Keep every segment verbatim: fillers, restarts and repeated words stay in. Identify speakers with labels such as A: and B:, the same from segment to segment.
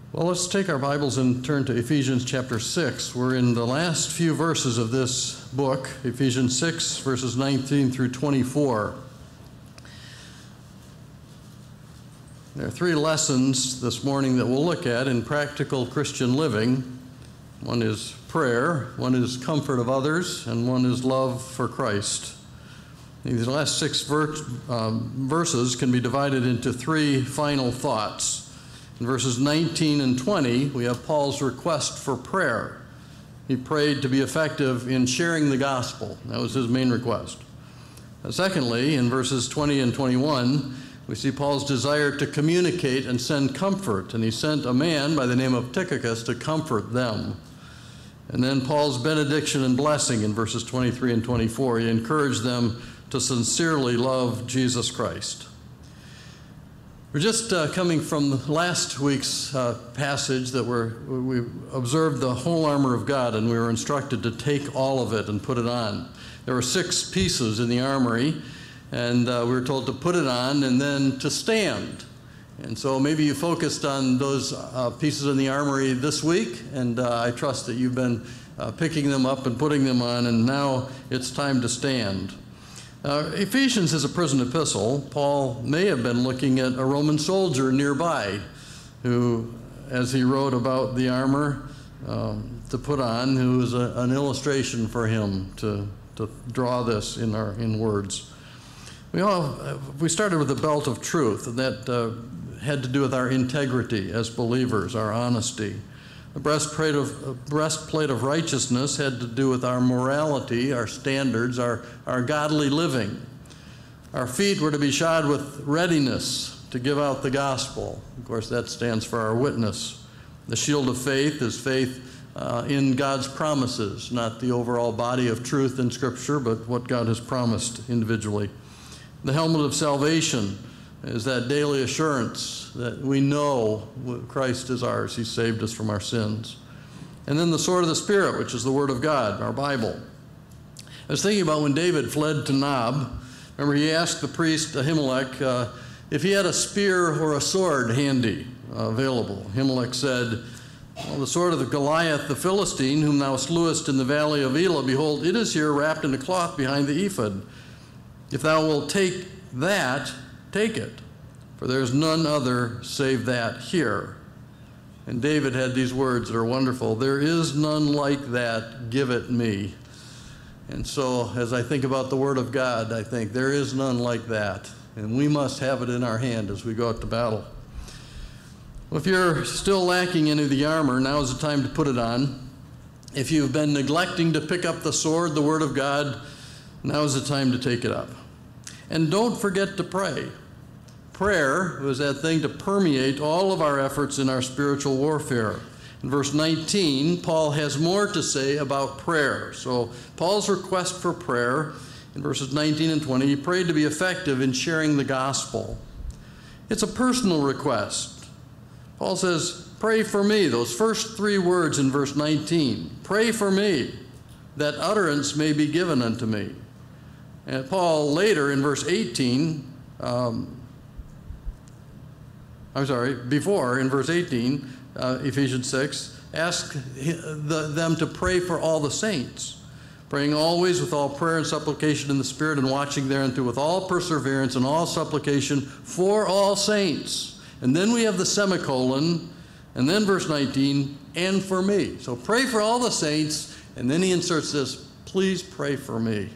A: Well, let's take our Bibles and turn to Ephesians chapter six. We're in the last few verses of this book, Ephesians six, verses nineteen through twenty-four. There are three lessons this morning that we'll look at in practical Christian living. One is prayer, one is comfort of others, and one is love for Christ. These last six ver- um, verses can be divided into three final thoughts. In verses nineteen and twenty, we have Paul's request for prayer. He prayed to be effective in sharing the gospel. That was his main request. Uh, secondly, in verses twenty and twenty-one, we see Paul's desire to communicate and send comfort, and he sent a man by the name of Tychicus to comfort them. And then Paul's benediction and blessing in verses twenty-three and twenty-four. He encouraged them to sincerely love Jesus Christ. We're just uh, coming from last week's uh, passage that we're, we observed the whole armor of God, and we were instructed to take all of it and put it on. There were six pieces in the armory, and uh, we were told to put it on and then to stand. And so maybe you focused on those uh, pieces in the armory this week, and uh, I trust that you've been uh, picking them up and putting them on, and now it's time to stand. Uh, Ephesians is a prison epistle. Paul may have been looking at a Roman soldier nearby who, as he wrote about the armor um, to put on, who was a, an illustration for him to, to draw this in, our, in words. We, all, we started with the belt of truth, and that uh, had to do with our integrity as believers, our honesty. The breastplate of, breastplate of righteousness had to do with our morality, our standards, our, our godly living. Our feet were to be shod with readiness to give out the gospel. Of course, that stands for our witness. The shield of faith is faith uh, in God's promises, not the overall body of truth in Scripture, but what God has promised individually. The helmet of salvation is that daily assurance that we know Christ is ours. He saved us from our sins. And then the sword of the Spirit, which is the Word of God, our Bible. I was thinking about when David fled to Nob. Remember, he asked the priest Ahimelech uh, if he had a spear or a sword handy, uh, available. Ahimelech said, well, the sword of the Goliath, the Philistine, whom thou slewest in the valley of Elah, behold, it is here wrapped in a cloth behind the ephod. If thou wilt take that, take it, for there is none other save that here. And David had these words that are wonderful. There is none like that, give it me. And so as I think about the Word of God, I think there is none like that, and we must have it in our hand as we go out to battle. Well, if you're still lacking any of the armor, now is the time to put it on. If you've been neglecting to pick up the sword, the Word of God, now is the time to take it up. And don't forget to pray. Prayer was that thing to permeate all of our efforts in our spiritual warfare. In verse nineteen, Paul has more to say about prayer. So Paul's request for prayer in verses nineteen and twenty, he prayed to be effective in sharing the gospel. It's a personal request. Paul says, pray for me. Those first three words in verse nineteen, pray for me, that utterance may be given unto me. And Paul later in verse eighteen, um, I'm sorry, before in verse eighteen, uh, Ephesians six, asked the, them to pray for all the saints, praying always with all prayer and supplication in the Spirit, and watching thereunto with all perseverance and all supplication for all saints. And then we have the semicolon, and then verse nineteen, and for me. So pray for all the saints, and then he inserts this, please pray for me.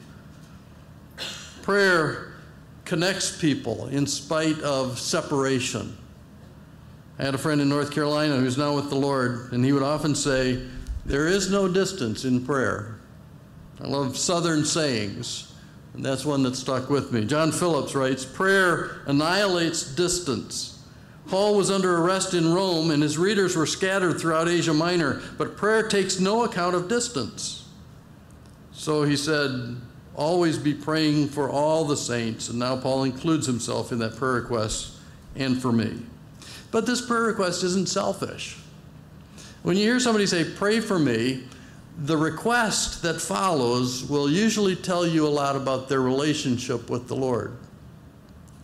A: Prayer connects people in spite of separation. I had a friend in North Carolina who's now with the Lord, and he would often say, there is no distance in prayer. I love Southern sayings, and that's one that stuck with me. John Phillips writes, prayer annihilates distance. Paul was under arrest in Rome, and his readers were scattered throughout Asia Minor, but prayer takes no account of distance. So he said, always be praying for all the saints, and now Paul includes himself in that prayer request, and for me. But this prayer request isn't selfish. When you hear somebody say, pray for me, the request that follows will usually tell you a lot about their relationship with the Lord.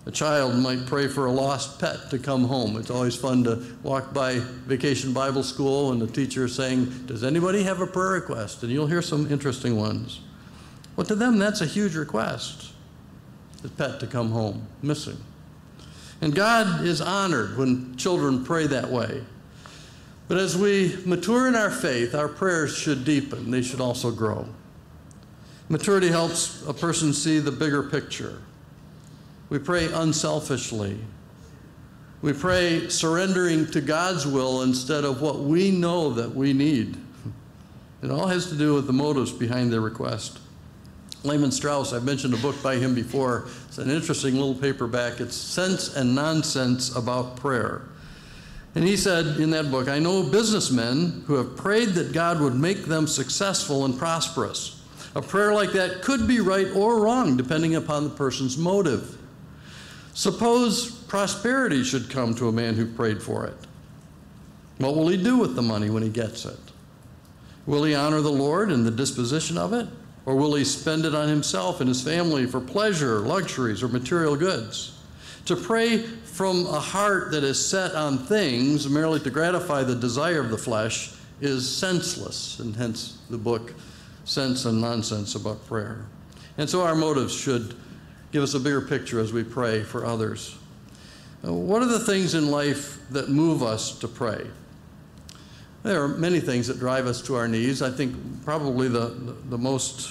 A: A child might pray for a lost pet to come home. It's always fun to walk by Vacation Bible School and the teacher is saying, does anybody have a prayer request? And you'll hear some interesting ones. Well, to them, that's a huge request, the pet to come home missing. And God is honored when children pray that way. But as we mature in our faith, our prayers should deepen. They should also grow. Maturity helps a person see the bigger picture. We pray unselfishly. We pray surrendering to God's will instead of what we know that we need. It all has to do with the motives behind the request. Lehman Strauss, I've mentioned a book by him before. It's an interesting little paperback. It's Sense and Nonsense About Prayer. And he said in that book, I know businessmen who have prayed that God would make them successful and prosperous. A prayer like that could be right or wrong, depending upon the person's motive. Suppose prosperity should come to a man who prayed for it. What will he do with the money when he gets it? Will he honor the Lord in the disposition of it? Or will he spend it on himself and his family for pleasure, luxuries, or material goods? To pray from a heart that is set on things merely to gratify the desire of the flesh is senseless, and hence the book, Sense and Nonsense About Prayer. And so our motives should give us a bigger picture as we pray for others. Uh, what are the things in life that move us to pray? There are many things that drive us to our knees. I think probably the, the, the most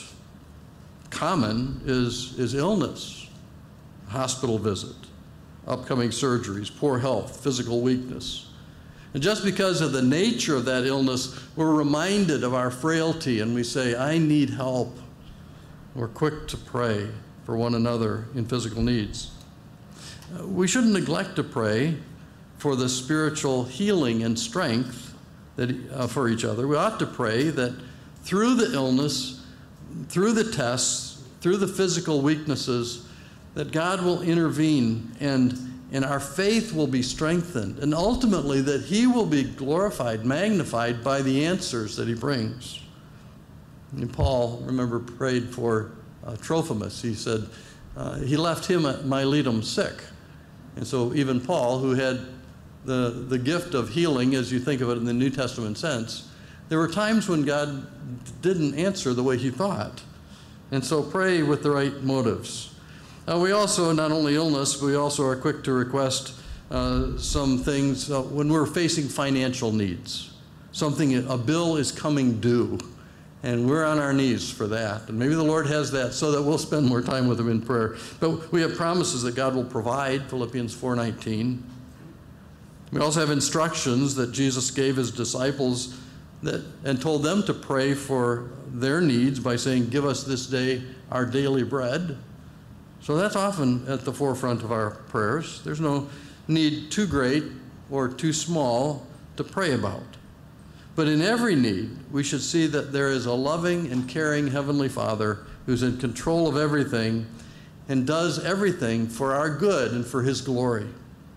A: common is, is illness, hospital visit, upcoming surgeries, poor health, physical weakness. And just because of the nature of that illness, we're reminded of our frailty and we say, I need help. We're quick to pray for one another in physical needs. Uh, we shouldn't neglect to pray for the spiritual healing and strength that, uh, for each other. We ought to pray that through the illness, through the tests, through the physical weaknesses, that God will intervene and, and our faith will be strengthened, and ultimately that He will be glorified, magnified by the answers that He brings. And Paul, remember, prayed for Uh, Trophimus. He said uh, he left him at Miletum sick. And so even Paul, who had the, the gift of healing, as you think of it in the New Testament sense, there were times when God didn't answer the way he thought. And so pray with the right motives. Uh, we also, not only illness, but we also are quick to request uh, some things uh, when we're facing financial needs. Something, a bill is coming due. And we're on our knees for that. And maybe the Lord has that so that we'll spend more time with Him in prayer. But we have promises that God will provide, Philippians four nineteen. We also have instructions that Jesus gave His disciples that, and told them to pray for their needs by saying, give us this day our daily bread. So that's often at the forefront of our prayers. There's no need too great or too small to pray about. But in every need, we should see that there is a loving and caring Heavenly Father who's in control of everything and does everything for our good and for His glory.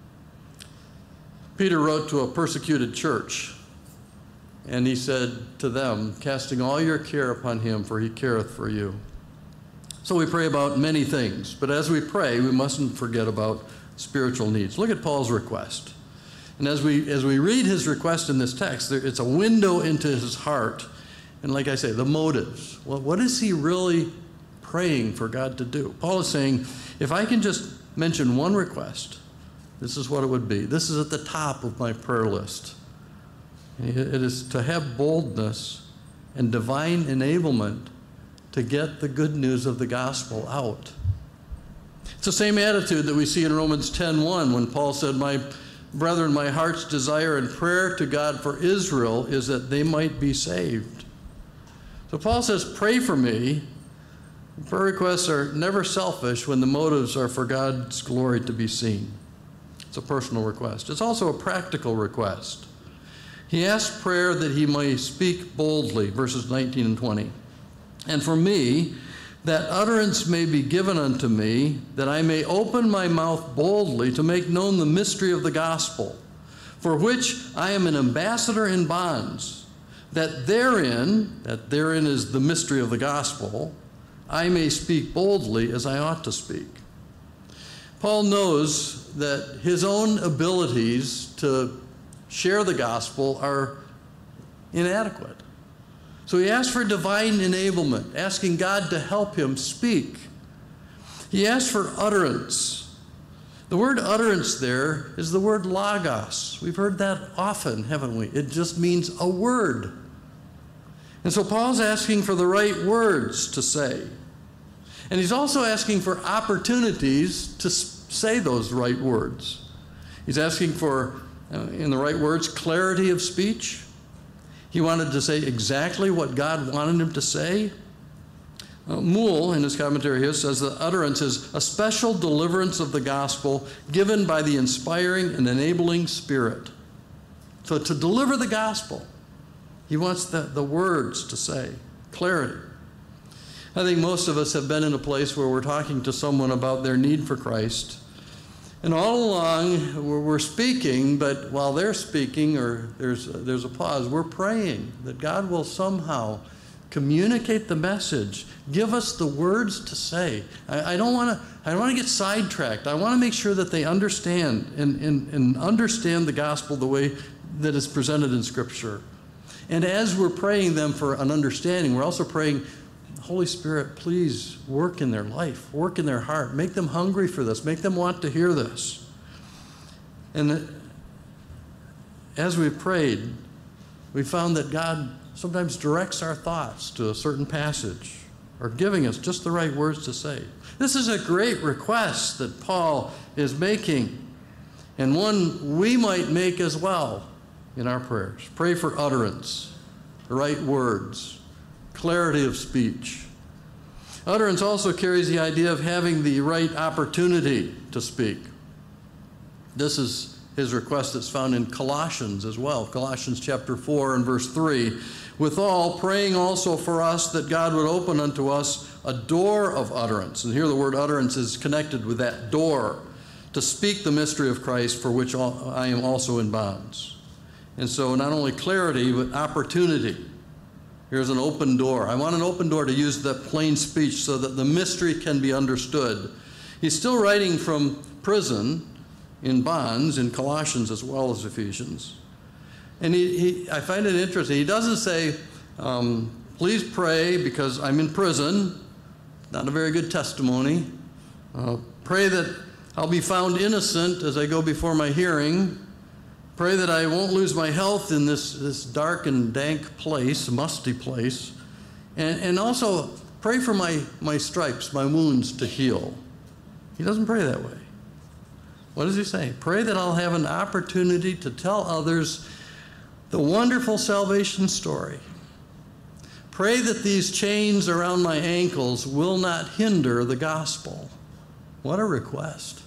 A: Peter wrote to a persecuted church, and he said to them, casting all your care upon Him, for He careth for you. So we pray about many things, but as we pray, we mustn't forget about spiritual needs. Look at Paul's request. And as we, as we read his request in this text, there, it's a window into his heart. And like I say, the motives. Well, what is he really praying for God to do? Paul is saying, if I can just mention one request, this is what it would be. This is at the top of my prayer list. It is to have boldness and divine enablement to get the good news of the gospel out. It's the same attitude that we see in Romans ten one when Paul said, my brethren, my heart's desire and prayer to God for Israel is that they might be saved. So Paul says, pray for me. Prayer requests are never selfish when the motives are for God's glory to be seen. It's a personal request. It's also a practical request. He asks prayer that he may speak boldly, verses nineteen and twenty. And for me, that utterance may be given unto me, that I may open my mouth boldly to make known the mystery of the gospel, for which I am an ambassador in bonds, that therein, that therein is the mystery of the gospel, I may speak boldly as I ought to speak. Paul knows that his own abilities to share the gospel are inadequate. So he asks for divine enablement, asking God to help him speak. He asks for utterance. The word utterance there is the word logos. We've heard that often, haven't we? It just means a word. And so Paul's asking for the right words to say. And he's also asking for opportunities to say those right words. He's asking for, uh, in the right words, clarity of speech. He wanted to say exactly what God wanted him to say. Uh, Moule, in his commentary here, says that utterance is a special deliverance of the gospel given by the inspiring and enabling Spirit. So to deliver the gospel, he wants the, the words to say, clarity. I think most of us have been in a place where we're talking to someone about their need for Christ. And all along, we're, we're speaking, but while they're speaking, or there's, there's a pause, we're praying that God will somehow communicate the message, give us the words to say. I, I don't want to I don't want to get sidetracked. I want to make sure that they understand and, and, and understand the gospel the way that it's presented in Scripture. And as we're praying them for an understanding, we're also praying, Holy Spirit, please work in their life, work in their heart, make them hungry for this, make them want to hear this. And as we've prayed, we found that God sometimes directs our thoughts to a certain passage or giving us just the right words to say. This is a great request that Paul is making, and one we might make as well in our prayers. Pray for utterance, the right words, clarity of speech. Utterance also carries the idea of having the right opportunity to speak. This is his request that's found in Colossians as well. Colossians chapter four and verse three. Withal, praying also for us that God would open unto us a door of utterance. And here the word utterance is connected with that door, to speak the mystery of Christ, for which I am also in bonds. And so not only clarity, but opportunity. Here's an open door. I want an open door to use that plain speech so that the mystery can be understood. He's still writing from prison in bonds in Colossians as well as Ephesians. And he, he, I find it interesting. He doesn't say, um, please pray because I'm in prison. Not a very good testimony. Uh, pray that I'll be found innocent as I go before my hearing. Pray that I won't lose my health in this, this dark and dank place, musty place. And, and also, pray for my, my stripes, my wounds to heal. He doesn't pray that way. What does he say? Pray that I'll have an opportunity to tell others the wonderful salvation story. Pray that these chains around my ankles will not hinder the gospel. What a request.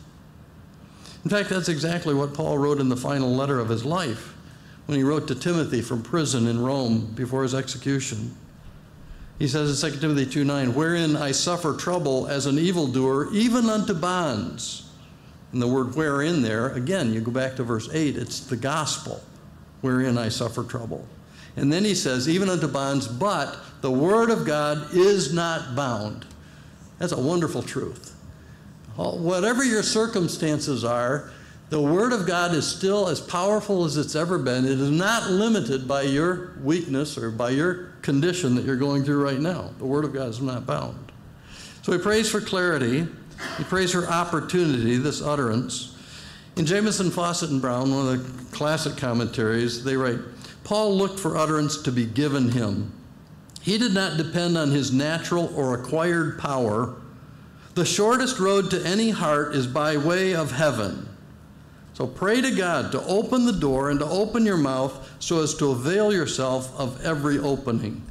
A: In fact, that's exactly what Paul wrote in the final letter of his life when he wrote to Timothy from prison in Rome before his execution. He says in Second Timothy two nine, wherein I suffer trouble as an evildoer, even unto bonds. And the word wherein there, again, you go back to verse eight, it's the gospel, wherein I suffer trouble. And then he says, even unto bonds, but the word of God is not bound. That's a wonderful truth. Whatever your circumstances are, the Word of God is still as powerful as it's ever been. It is not limited by your weakness or by your condition that you're going through right now. The Word of God is not bound. So he prays for clarity. He prays for opportunity, this utterance. In Jamieson, Fawcett, and Brown, one of the classic commentaries, they write, Paul looked for utterance to be given him. He did not depend on his natural or acquired power. The shortest road to any heart is by way of heaven. So pray to God to open the door and to open your mouth so as to avail yourself of every opening.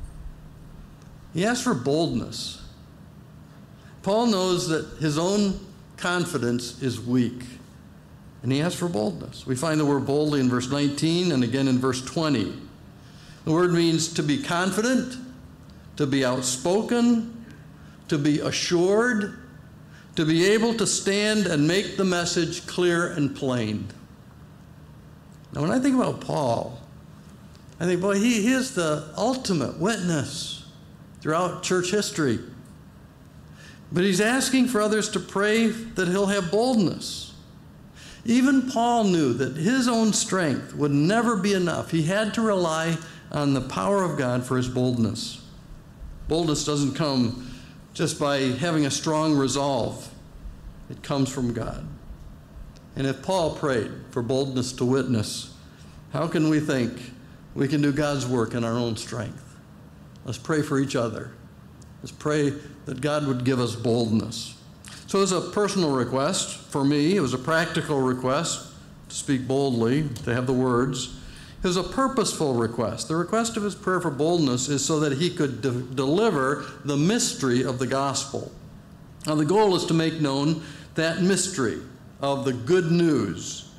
A: He asks for boldness. Paul knows that his own confidence is weak, and he asks for boldness. We find the word boldly in verse nineteen and again in verse twenty. The word means to be confident, to be outspoken, to be assured, to be able to stand and make the message clear and plain. Now, when I think about Paul, I think, boy, he, he is the ultimate witness throughout church history. But he's asking for others to pray that he'll have boldness. Even Paul knew that his own strength would never be enough. He had to rely on the power of God for his boldness. Boldness doesn't come just by having a strong resolve. It comes from God. And if Paul prayed for boldness to witness, how can we think we can do God's work in our own strength? Let's pray for each other. Let's pray that God would give us boldness. So it was a personal request for me. It was a practical request to speak boldly, to have the words. It was a purposeful request. The request of his prayer for boldness is so that he could de- deliver the mystery of the gospel. Now the goal is to make known that mystery of the good news.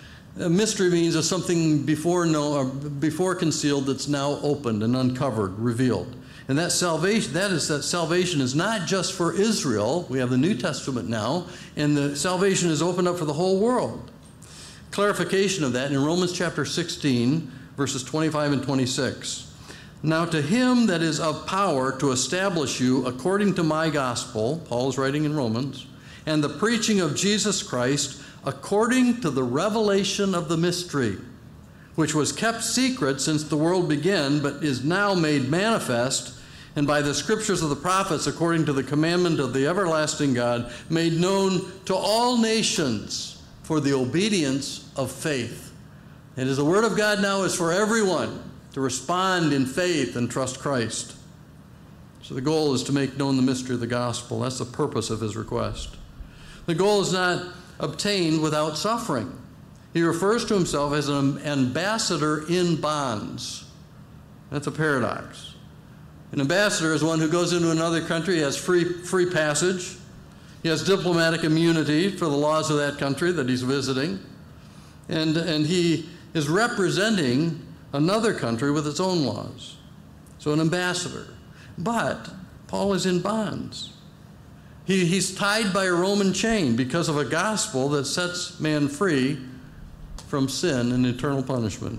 A: A mystery means it's something before, know, or before concealed that's now opened and uncovered, revealed. And that salvation, that is that salvation is not just for Israel. We have the New Testament now, and the salvation is opened up for the whole world. Clarification of that in Romans chapter sixteen, verses twenty-five and twenty-six. Now to him that is of power to establish you according to my gospel, Paul is writing in Romans, and the preaching of Jesus Christ according to the revelation of the mystery, which was kept secret since the world began, but is now made manifest, and by the scriptures of the prophets, according to the commandment of the everlasting God, made known to all nations for the obedience of faith. It is the word of God now is for everyone to respond in faith and trust Christ. So the goal is to make known the mystery of the gospel. That's the purpose of his request. The goal is not obtained without suffering. He refers to himself as an ambassador in bonds. That's a paradox. An ambassador is one who goes into another country, has free, free passage. He has diplomatic immunity for the laws of that country that he's visiting. And, and he is representing another country with its own laws. So an ambassador. But Paul is in bonds. He, he's tied by a Roman chain because of a gospel that sets man free from sin and eternal punishment.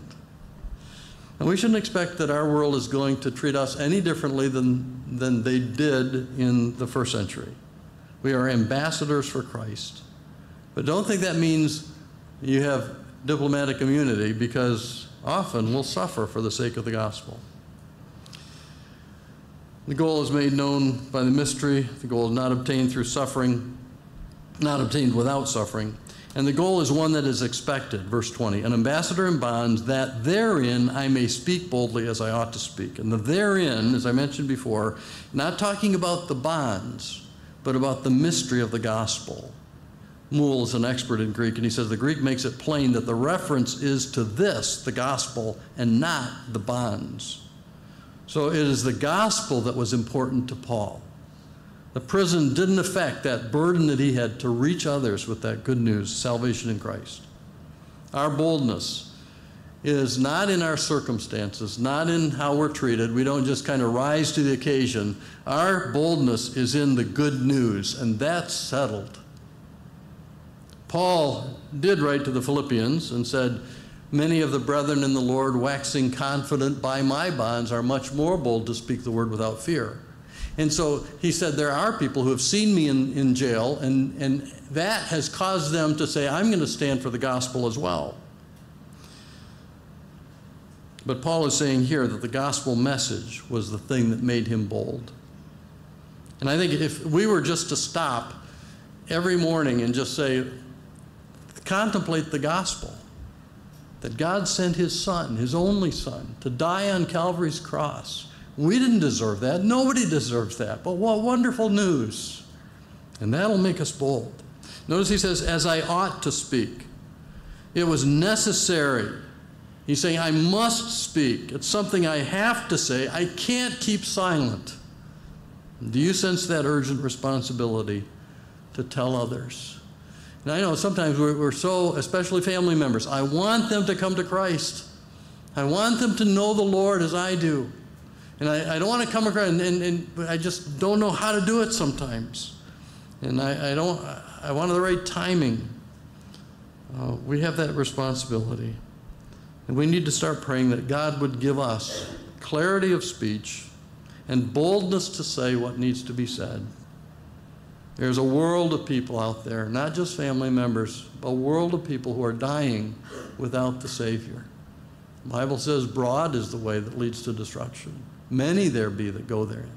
A: And we shouldn't expect that our world is going to treat us any differently than, than they did in the first century. We are ambassadors for Christ. But don't think that means you have diplomatic immunity, because often we'll suffer for the sake of the gospel. The goal is made known by the mystery. The goal is not obtained through suffering, not obtained without suffering. And the goal is one that is expected. Verse twenty, an ambassador in bonds, that therein I may speak boldly as I ought to speak. And the therein, as I mentioned before, not talking about the bonds, but about the mystery of the gospel. Moule is an expert in Greek, and he says the Greek makes it plain that the reference is to this, the gospel, and not the bonds. So it is the gospel that was important to Paul. The prison didn't affect that burden that he had to reach others with that good news, salvation in Christ. Our boldness is not in our circumstances, not in how we're treated. We don't just kind of rise to the occasion. Our boldness is in the good news, and that's settled. Paul did write to the Philippians and said, many of the brethren in the Lord, waxing confident by my bonds, are much more bold to speak the word without fear. And so he said, there are people who have seen me in, in jail, and, and that has caused them to say, I'm going to stand for the gospel as well. But Paul is saying here that the gospel message was the thing that made him bold. And I think if we were just to stop every morning and just say, contemplate the gospel, that God sent his son, his only son, to die on Calvary's cross. We didn't deserve that. Nobody deserves that. But what wonderful news. And that'll make us bold. Notice he says, as I ought to speak. It was necessary. He's saying, I must speak. It's something I have to say. I can't keep silent. Do you sense that urgent responsibility to tell others? And I know sometimes we're, we're so, especially family members, I want them to come to Christ. I want them to know the Lord as I do. And I, I don't want to come across, and, and, and I just don't know how to do it sometimes. And I, I don't, I want the right timing. Uh, we have that responsibility. And we need to start praying that God would give us clarity of speech and boldness to say what needs to be said. There's a world of people out there, not just family members, a world of people who are dying without the Savior. The Bible says broad is the way that leads to destruction. Many there be that go therein.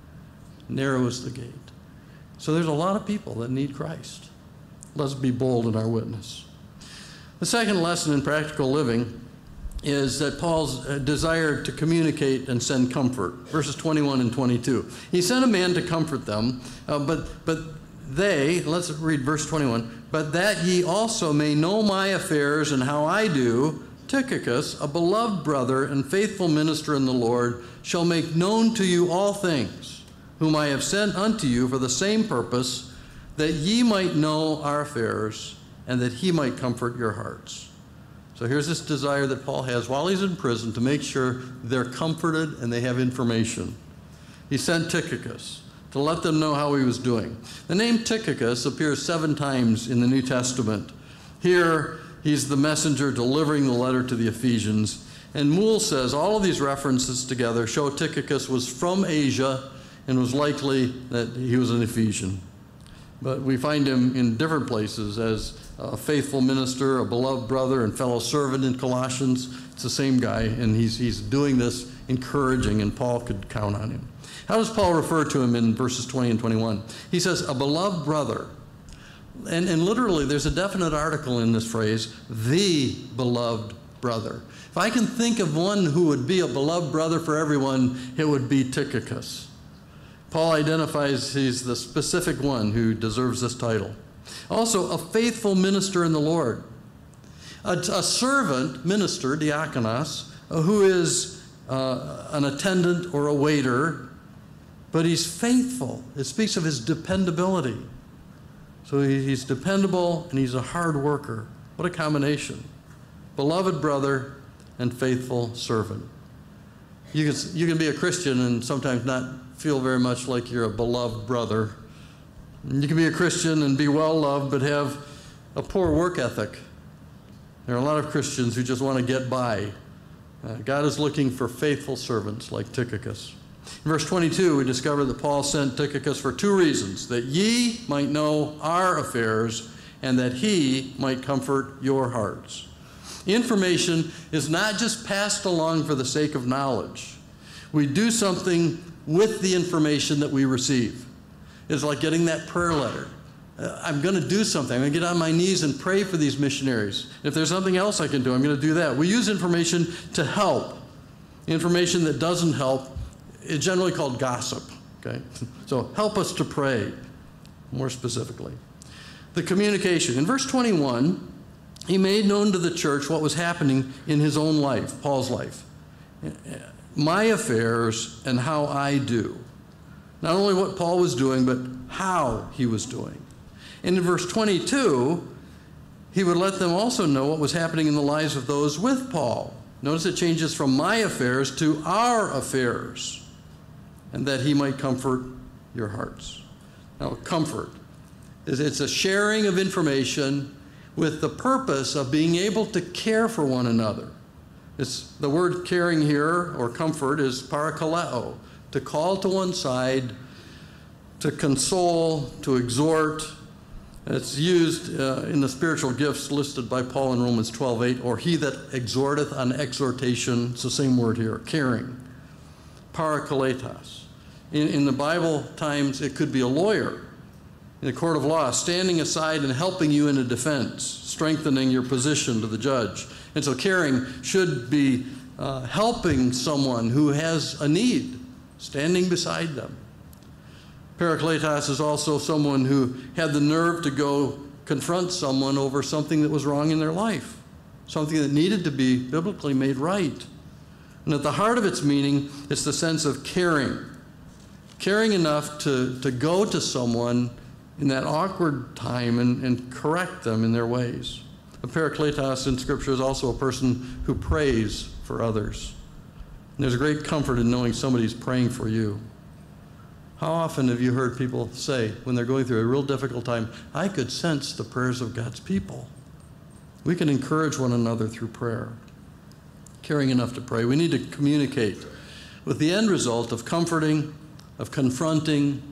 A: Narrow is the gate. So there's a lot of people that need Christ. Let's be bold in our witness. The second lesson in practical living is that Paul's desire to communicate and send comfort. Verses twenty-one and twenty-two. He sent a man to comfort them, uh, but, but they, let's read verse twenty-one, but that ye also may know my affairs and how I do, Tychicus, a beloved brother and faithful minister in the Lord, shall make known to you all things, whom I have sent unto you for the same purpose, that ye might know our affairs, and that he might comfort your hearts. So here's this desire that Paul has while he's in prison to make sure they're comforted and they have information. He sent Tychicus to let them know how he was doing. The name Tychicus appears seven times in the New Testament. Here, he's the messenger delivering the letter to the Ephesians. And Moule says all of these references together show Tychicus was from Asia and was likely that he was an Ephesian. But we find him in different places as a faithful minister, a beloved brother, and fellow servant in Colossians. It's the same guy, and he's, he's doing this encouraging, and Paul could count on him. How does Paul refer to him in verses twenty and twenty-one? He says, a beloved brother. And, and literally, there's a definite article in this phrase, the beloved brother. If I can think of one who would be a beloved brother for everyone, it would be Tychicus. Paul identifies he's the specific one who deserves this title. Also, a faithful minister in the Lord. A, a servant minister, diakonos, who is uh, an attendant or a waiter, but he's faithful. It speaks of his dependability. So he, he's dependable and he's a hard worker. What a combination. Beloved brother and faithful servant. You can, you can be a Christian and sometimes not feel very much like you're a beloved brother. You can be a Christian and be well loved, but have a poor work ethic. There are a lot of Christians who just want to get by. Uh, God is looking for faithful servants like Tychicus. In verse twenty-two, we discover that Paul sent Tychicus for two reasons: that ye might know our affairs, and that he might comfort your hearts. Information is not just passed along for the sake of knowledge. We do something with the information that we receive. It's like getting that prayer letter. Uh, I'm going to do something. I'm going to get on my knees and pray for these missionaries. If there's something else I can do, I'm going to do that. We use information to help. Information that doesn't help is generally called gossip. Okay? So help us to pray, more specifically. The communication. In verse twenty-one, he made known to the church what was happening in his own life, Paul's life. My affairs and how I do. Not only what Paul was doing, but how he was doing. And in verse twenty-two, he would let them also know what was happening in the lives of those with Paul. Notice it changes from my affairs to our affairs, and that he might comfort your hearts. Now, comfort is it's a sharing of information with the purpose of being able to care for one another. It's, the word caring here, or comfort, is parakaleo, to call to one side, to console, to exhort. It's used uh, in the spiritual gifts listed by Paul in Romans twelve eight, or he that exhorteth on exhortation. It's the same word here, caring. Parakletos. In, in the Bible times, it could be a lawyer in the court of law, standing aside and helping you in a defense, strengthening your position to the judge. And so caring should be uh, helping someone who has a need, standing beside them. Parakletos is also someone who had the nerve to go confront someone over something that was wrong in their life, something that needed to be biblically made right. And at the heart of its meaning, it's the sense of caring. Caring enough to, to go to someone in that awkward time and, and correct them in their ways. A parakletos in Scripture is also a person who prays for others. And there's a great comfort in knowing somebody's praying for you. How often have you heard people say, when they're going through a real difficult time, I could sense the prayers of God's people. We can encourage one another through prayer. Caring enough to pray. We need to communicate with the end result of comforting, of confronting,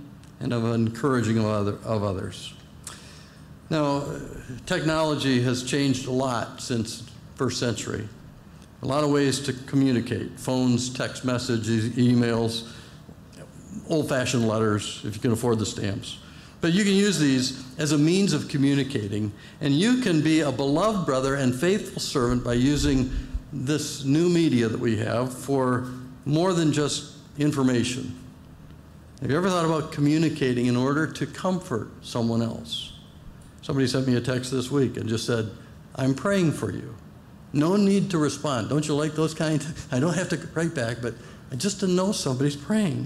A: and of encouraging of, other, of others. Now, technology has changed a lot since first century. A lot of ways to communicate: phones, text messages, emails, old-fashioned letters, if you can afford the stamps. But you can use these as a means of communicating, and you can be a beloved brother and faithful servant by using this new media that we have for more than just information. Have you ever thought about communicating in order to comfort someone else? Somebody sent me a text this week and just said, "I'm praying for you." No need to respond. Don't you like those kind? I don't have to write back, but just to know somebody's praying.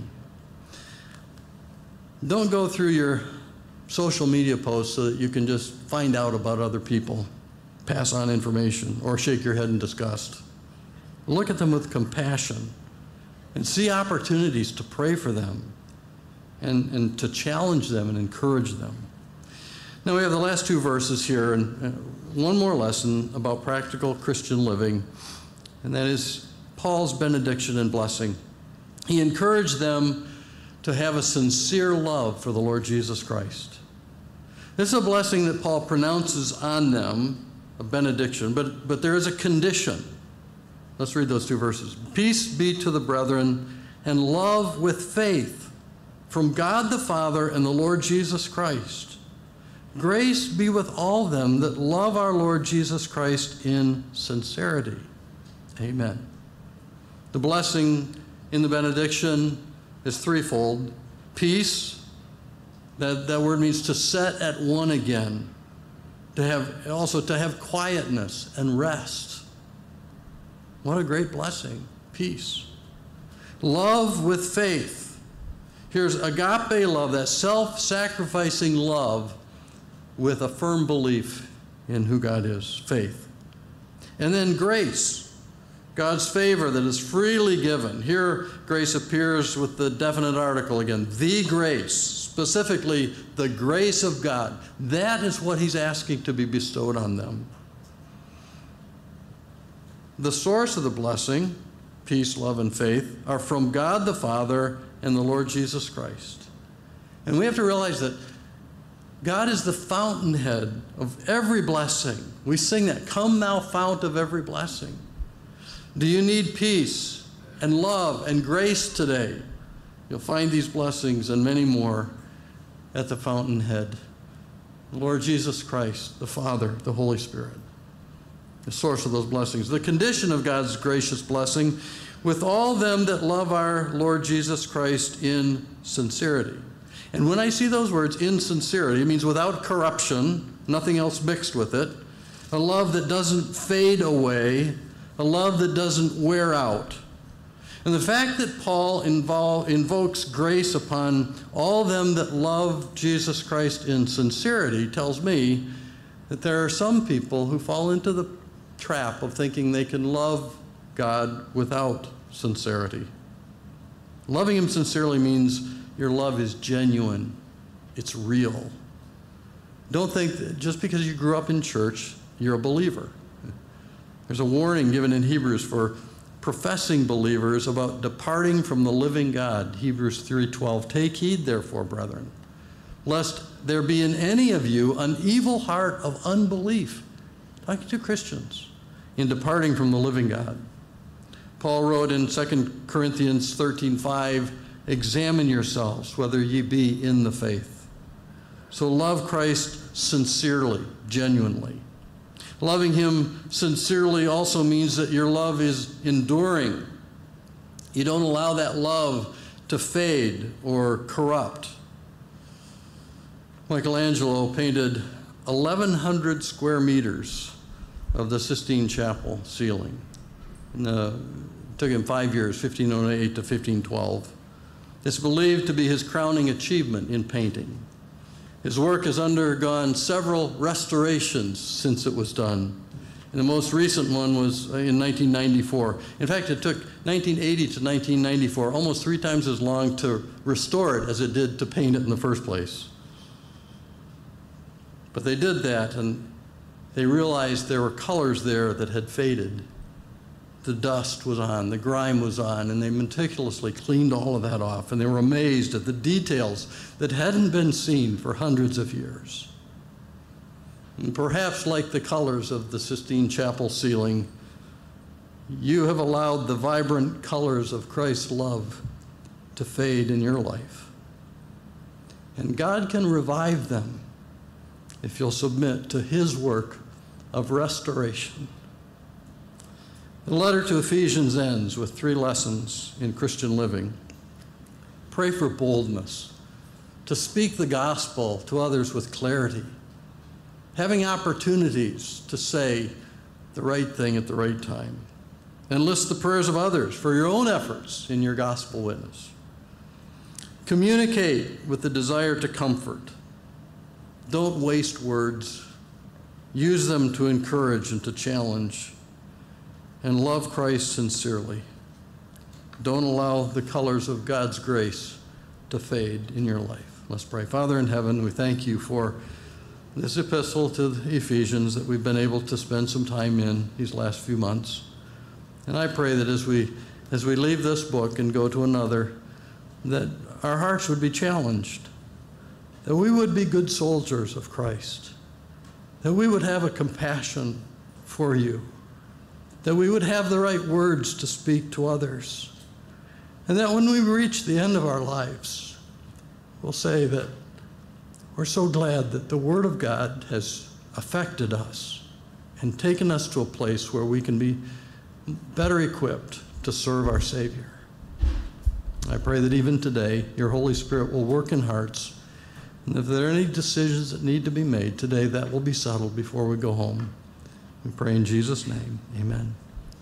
A: Don't go through your social media posts so that you can just find out about other people, pass on information, or shake your head in disgust. Look at them with compassion and see opportunities to pray for them and, and to challenge them and encourage them. Now we have the last two verses here, and one more lesson about practical Christian living, and that is Paul's benediction and blessing. He encouraged them to have a sincere love for the Lord Jesus Christ. This is a blessing that Paul pronounces on them, a benediction, but, but there is a condition. Let's read those two verses. Peace be to the brethren, and love with faith from God the Father and the Lord Jesus Christ. Grace be with all them that love our Lord Jesus Christ in sincerity. Amen. The blessing in the benediction is threefold. Peace, that, that word means to set at one again. To have, also to have quietness and rest. What a great blessing. Peace. Love with faith. Here's agape love, that self-sacrificing love with a firm belief in who God is, faith. And then grace, God's favor that is freely given. Here, grace appears with the definite article again, the grace, specifically the grace of God. That is what he's asking to be bestowed on them. The source of the blessing, peace, love, and faith, are from God the Father and the Lord Jesus Christ. And we have to realize that God is the fountainhead of every blessing. We sing that, "Come thou fount of every blessing." Do you need peace and love and grace today? You'll find these blessings and many more at the fountainhead. The Lord Jesus Christ, the Father, the Holy Spirit, the source of those blessings. The condition of God's gracious blessing: with all them that love our Lord Jesus Christ in sincerity. And when I see those words, in sincerity, it means without corruption, nothing else mixed with it, a love that doesn't fade away, a love that doesn't wear out. And the fact that Paul involve, invokes grace upon all them that love Jesus Christ in sincerity tells me that there are some people who fall into the trap of thinking they can love God without sincerity. Loving him sincerely means your love is genuine. It's real. Don't think that just because you grew up in church, you're a believer. There's a warning given in Hebrews for professing believers about departing from the living God. Hebrews three twelve, "Take heed, therefore, brethren, lest there be in any of you an evil heart of unbelief," talking to Christians, "in departing from the living God." Paul wrote in Second Corinthians thirteen five, "Examine yourselves whether ye be in the faith." So love Christ sincerely, genuinely. Loving him sincerely also means that your love is enduring. You don't allow that love to fade or corrupt. Michelangelo painted eleven hundred square meters of the Sistine Chapel ceiling. And the, it took him five years, fifteen oh eight to fifteen twelve. It's believed to be his crowning achievement in painting. His work has undergone several restorations since it was done. And the most recent one was in nineteen ninety-four. In fact, it took nineteen eighty to nineteen ninety-four, almost three times as long to restore it as it did to paint it in the first place. But they did that, and they realized there were colors there that had faded, the dust was on, the grime was on, and they meticulously cleaned all of that off, and they were amazed at the details that hadn't been seen for hundreds of years. And perhaps like the colors of the Sistine Chapel ceiling, you have allowed the vibrant colors of Christ's love to fade in your life. And God can revive them if you'll submit to his work of restoration. The letter to Ephesians ends with three lessons in Christian living. Pray for boldness, to speak the gospel to others with clarity, having opportunities to say the right thing at the right time. Enlist the prayers of others for your own efforts in your gospel witness. Communicate with the desire to comfort. Don't waste words. Use them to encourage and to challenge. And love Christ sincerely. Don't allow the colors of God's grace to fade in your life. Let's pray. Father in heaven, we thank you for this epistle to the Ephesians that we've been able to spend some time in these last few months. And I pray that as we, as we leave this book and go to another, that our hearts would be challenged, that we would be good soldiers of Christ, that we would have a compassion for you, that we would have the right words to speak to others, and that when we reach the end of our lives, we'll say that we're so glad that the Word of God has affected us and taken us to a place where we can be better equipped to serve our Savior. I pray that even today, your Holy Spirit will work in hearts, and if there are any decisions that need to be made today, that will be settled before we go home. We pray in Jesus' name, amen.